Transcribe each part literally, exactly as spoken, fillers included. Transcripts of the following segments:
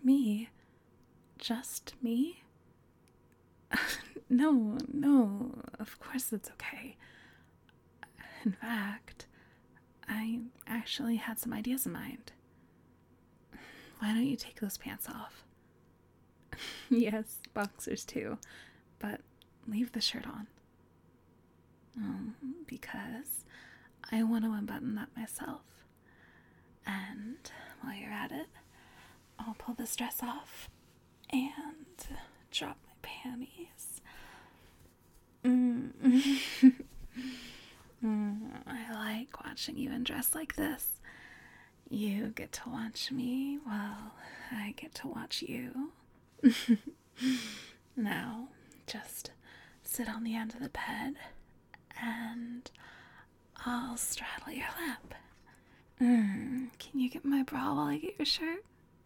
me. Just me? No, no, of course it's okay. In fact, I actually had some ideas in mind. Why don't you take those pants off? Yes, boxers too, but leave the shirt on. Um, because I want to unbutton that myself. And while you're at it, I'll pull this dress off and drop my panties. Mm. mm, I like watching you in dress like this. You get to watch me while I get to watch you. Now, just sit on the end of the bed and I'll straddle your lap. Mm, can you get my bra while I get your shirt?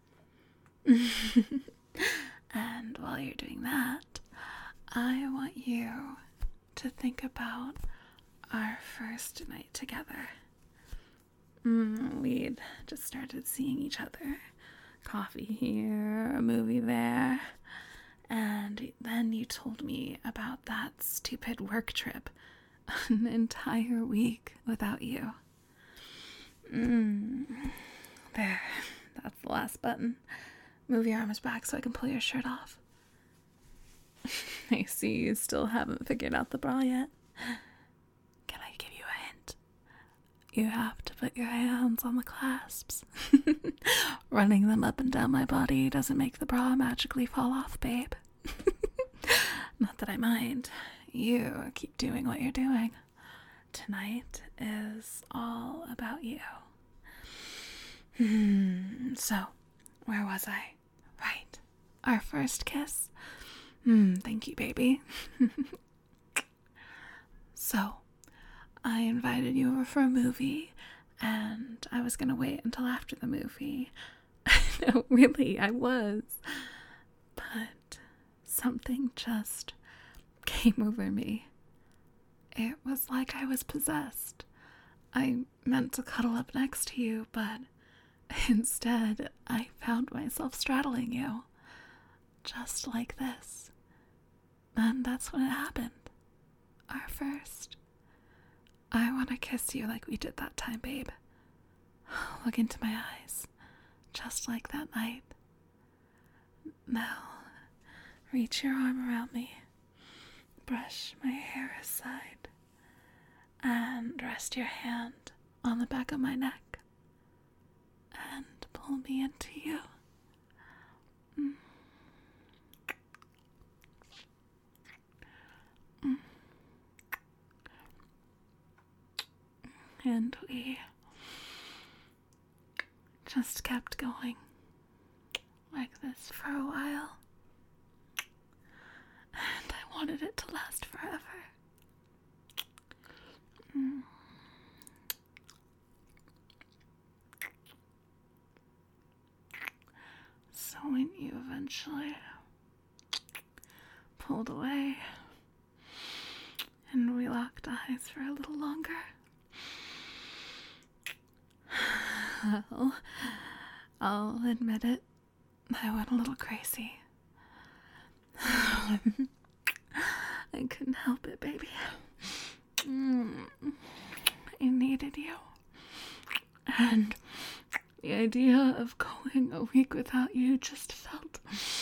And while you're doing that, I want you to think about our first night together. Mm, we'd just started seeing each other. Coffee here, a movie there. And then you told me about that stupid work trip. An entire week without you. Mm. There. That's the last button. Move your arms back so I can pull your shirt off. I see you still haven't figured out the bra yet. Can I give you a hint? You have to put your hands on the clasps. Running them up and down my body doesn't make the bra magically fall off, babe. Not that I mind. You keep doing what you're doing. Tonight is all about you. Hmm, so, where was I? Right. Our first kiss. Hmm, thank you, baby. So, I invited you over for a movie, and I was gonna wait until after the movie. No, really, I was. But something just came over me. It was like I was possessed. I meant to cuddle up next to you, but instead I found myself straddling you. Just like this. And that's when it happened. Our first. I want to kiss you like we did that time, babe. Look into my eyes. Just like that night. Now, reach your arm around me. Brush my hair aside. And rest your hand on the back of my neck. And pull me into you. Mm. Mm. And we just kept going like this for a while. And I wanted it to last forever. Mm. So when you eventually pulled away and we locked eyes for a little longer, well, I'll admit it, I went a little crazy. I couldn't help it, baby. Mm. I needed you. And the idea of going a week without you just felt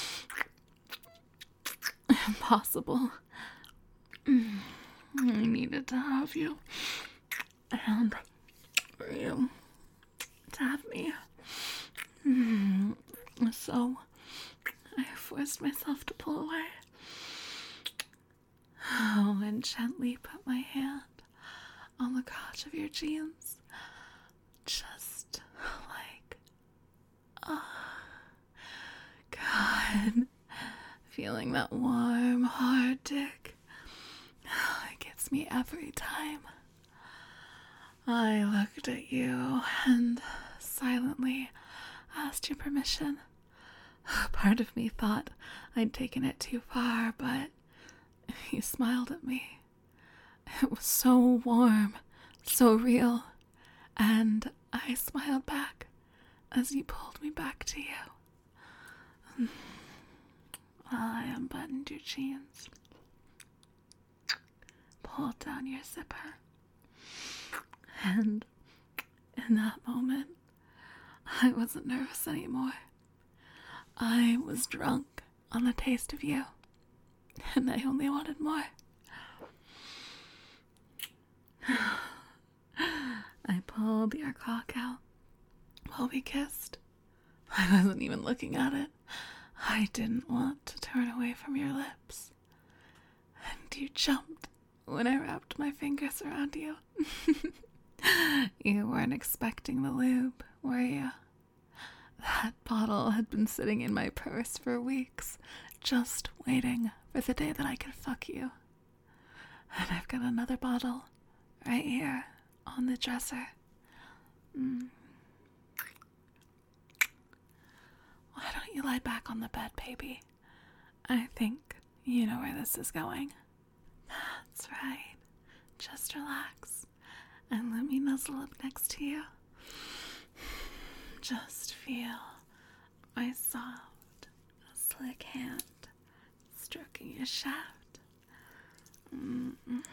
impossible. Mm. I needed to have you. And for you to have me. Mm. So I forced myself to pull away. Oh, and gently put my hand on the crotch of your jeans. Just like, oh, God. Feeling that warm, hard dick. It gets me every time. I looked at you and silently asked your permission. Part of me thought I'd taken it too far, but you smiled at me. It was so warm, so real, and I smiled back as you pulled me back to you. While I unbuttoned your jeans, pulled down your zipper, and in that moment, I wasn't nervous anymore. I was drunk on the taste of you, and I only wanted more. I pulled your cock out while we kissed. I wasn't even looking at it. I didn't want to turn away from your lips. And you jumped when I wrapped my fingers around you. You weren't expecting the lube, were you? That bottle had been sitting in my purse for weeks, just waiting for the day that I could fuck you. And I've got another bottle right here on the dresser. Mm. Why don't you lie back on the bed, baby? I think you know where this is going. That's right. Just relax and let me nuzzle up next to you. Just feel my soft, slick hand stroking your shaft. Mm-mm.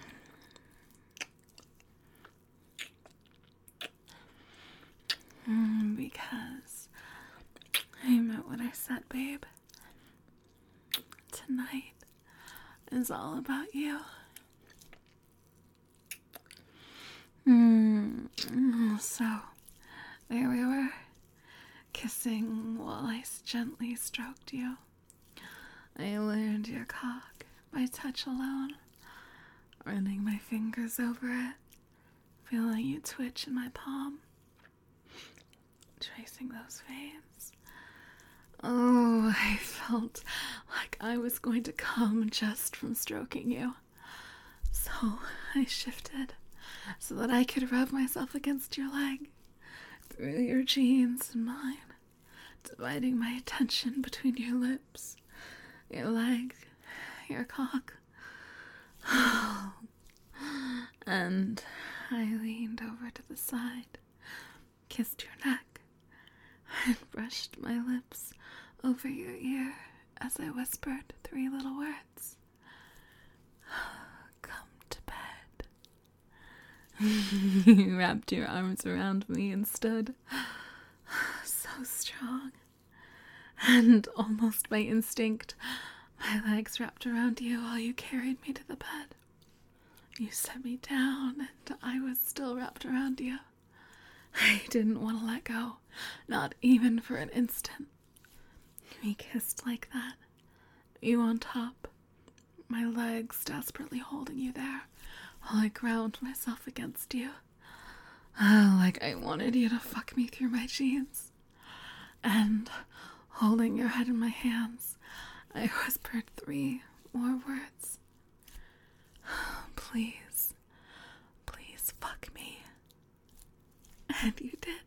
Mm, because I meant what I said, babe. Tonight is all about you. Mm, so, there we were, kissing while I gently stroked you. I learned your cock by touch alone, running my fingers over it, feeling you twitch in my palm, tracing those veins. Oh, I felt like I was going to come just from stroking you. So I shifted so that I could rub myself against your leg, through your jeans and mine, dividing my attention between your lips, your leg, your cock. And I leaned over to the side, kissed your neck, and brushed my lips over your ear as I whispered three little words. Come to bed. You wrapped your arms around me and stood so strong. And almost by instinct, my legs wrapped around you while you carried me to the bed. You set me down and I was still wrapped around you. I didn't want to let go, not even for an instant. We kissed like that, you on top, my legs desperately holding you there while I ground myself against you. Oh, like I wanted you to fuck me through my jeans. And holding your head in my hands, I whispered three more words. Please, please fuck me. And you did.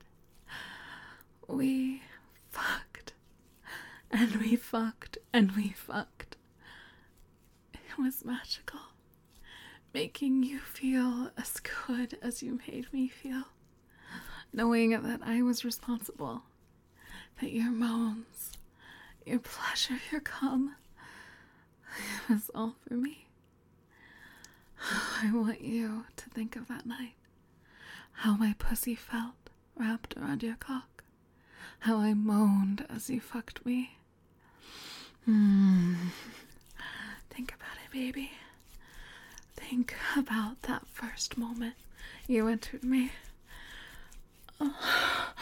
We fucked. And we fucked. And we fucked. It was magical. Making you feel as good as you made me feel. Knowing that I was responsible. That your moans, your pleasure, your cum, it was all for me. I want you to think of that night. How my pussy felt wrapped around your cock. How I moaned as you fucked me. Mm. Think about it, baby. Think about that first moment you entered me. Oh.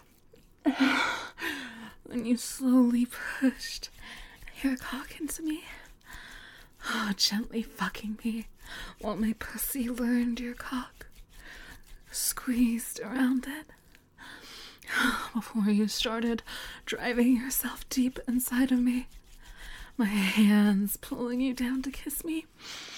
When you slowly pushed your cock into me. Oh, gently fucking me while my pussy learned your cock. Squeezed around it. Before you started driving yourself deep inside of me. My hands pulling you down to kiss me.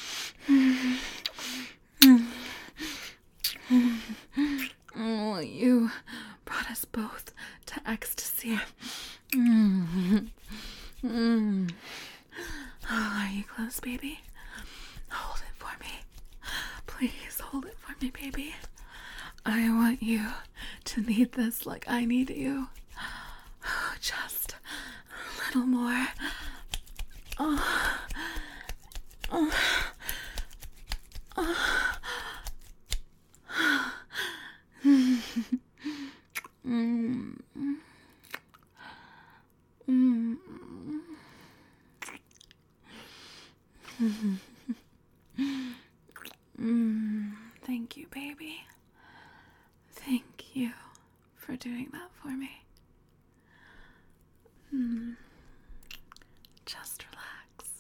Oh, you brought us both to ecstasy. Mm. Mm. Oh, are you close, baby? Hold it for me. Please hold it for me, baby. I want you to need this like I need you. Just a little more. Oh. Oh. Oh. mm. Mm. Mm. Thank you, baby. Thank you for doing that for me. Mm. Just relax.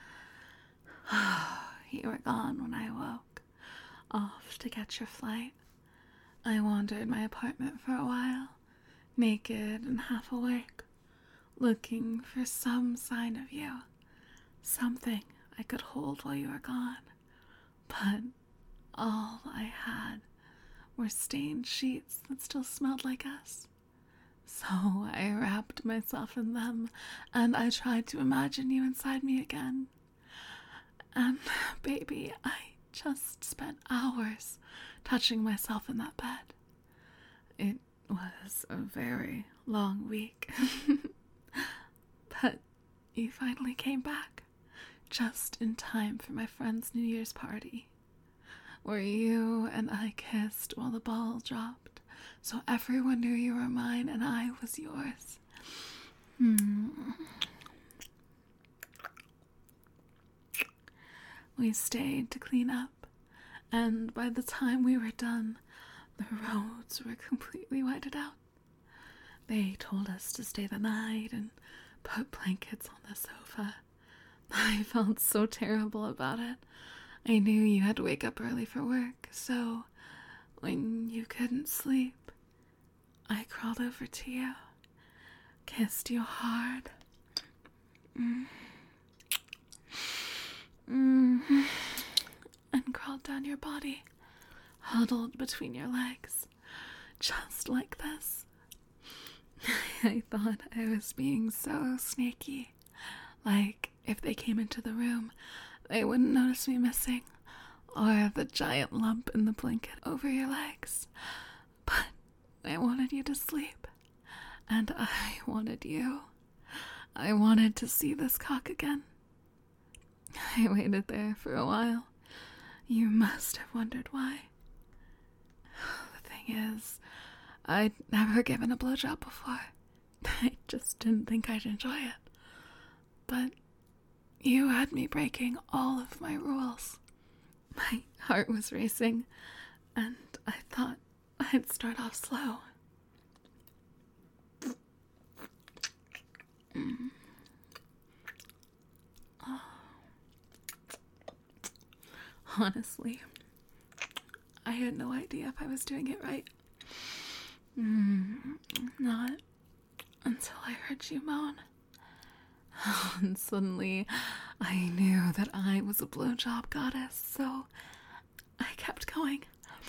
You were gone when I woke, off to catch your flight. I wandered my apartment for a while, naked and half awake, looking for some sign of you, something I could hold while you were gone. But all I had were stained sheets that still smelled like us. So I wrapped myself in them, and I tried to imagine you inside me again. And, baby, I just spent hours touching myself in that bed. It was a very long week. But you finally came back, just in time for my friend's New Year's party, where you and I kissed while the ball dropped, so everyone knew you were mine and I was yours. Hmm. We stayed to clean up, and by the time we were done, the roads were completely whited out. They told us to stay the night and put blankets on the sofa. I felt so terrible about it. I knew you had to wake up early for work, so when you couldn't sleep, I crawled over to you, kissed you hard. Mm. Mm. And crawled down your body, huddled between your legs, just like this. I thought I was being so sneaky, like if they came into the room, they wouldn't notice me missing, or the giant lump in the blanket over your legs. But I wanted you to sleep, and I wanted you. I wanted to see this cock again. I waited there for a while. You must have wondered why. The thing is, I'd never given a blowjob before. I just didn't think I'd enjoy it. But you had me breaking all of my rules. My heart was racing, and I thought I'd start off slow. Mm. Oh. Honestly, I had no idea if I was doing it right. Mm, not until I heard you moan. And suddenly, I knew that I was a blowjob goddess, so I kept going.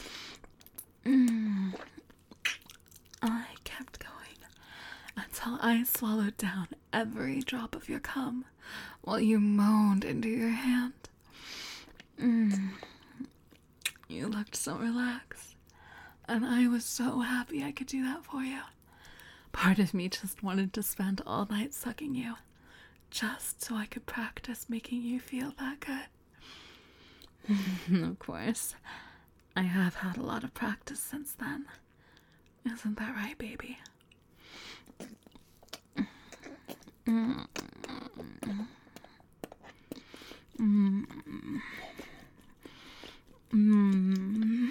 Mm. I kept going until I swallowed down every drop of your cum while you moaned into your hand. Mm. You looked so relaxed, and I was so happy I could do that for you. Part of me just wanted to spend all night sucking you, just so I could practice making you feel that good. Of course, I have had a lot of practice since then. Isn't that right, baby? Mm. Mm. Mm.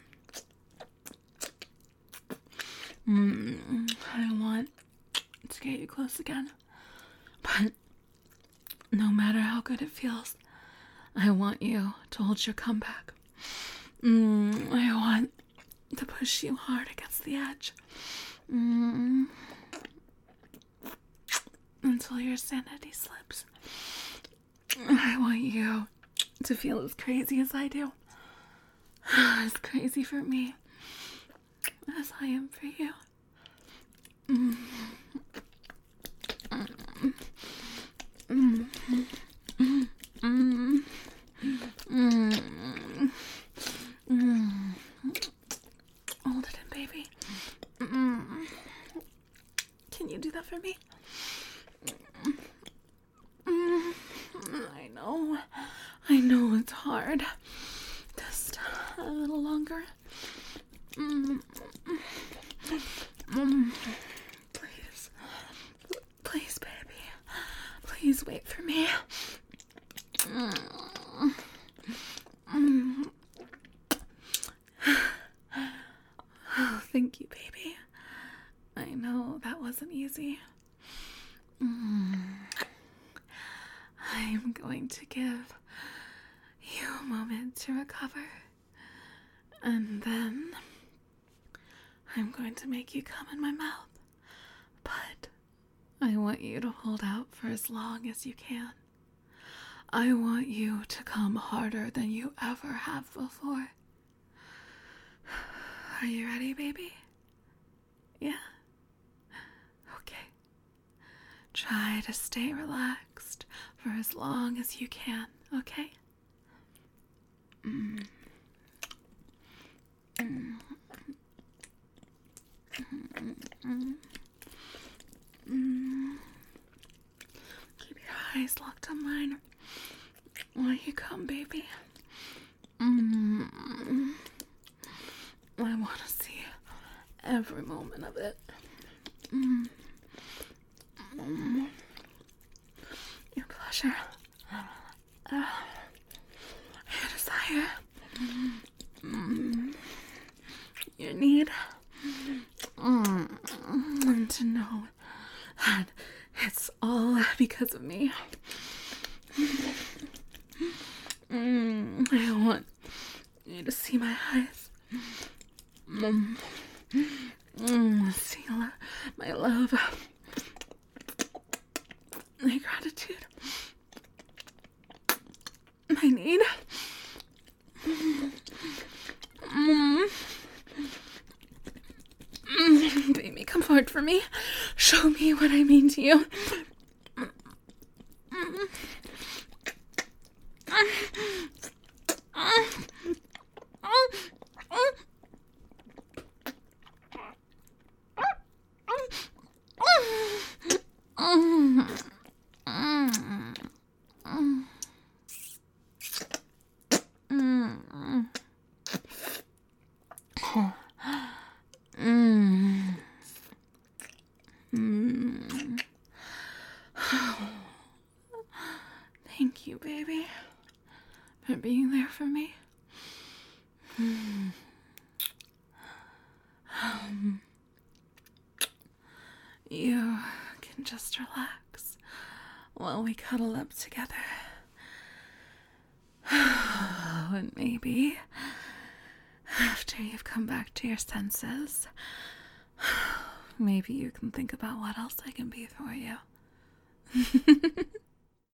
Mm. I want to get you close again, but no matter how good it feels, I want you to hold your comeback. Mm. I want to push you hard against the edge. Mm. Until your sanity slips. I want you to feel as crazy as I do. As crazy for me as I am for you. Mm. Mm. Mm. Mm. Mm. Mm. Mm. Hold it in, baby. Mm. Can you do that for me? hard. Just a little longer. Mm. Mm. Please. Please, baby. Please wait for me. Mm. Mm. Oh, thank you, baby. I know that wasn't easy. Mm. I'm going to give you a moment to recover, and then I'm going to make you come in my mouth. But I want you to hold out for as long as you can. I want you to come harder than you ever have before. Are you ready, baby? Yeah? Okay. Try to stay relaxed for as long as you can, okay? Mm. Mm. Mm. Mm. Mm. Keep your eyes locked on mine while you come, baby. Mm. I want to see every moment of it. Mm. Mm. Your pleasure. Uh, your desire. Mm. Your need. Mm. And to know that it's all because of me. Mm. I want you to see my eyes. Mm. Mm. See my love. My gratitude. My need. Mm. Mm. Baby, come forward for me. Show me what I mean to you. Mm. Thank you, baby, for being there for me. Um, you can just relax while we cuddle up together. And maybe after you've come back to your senses, maybe you can think about what else I can be for you.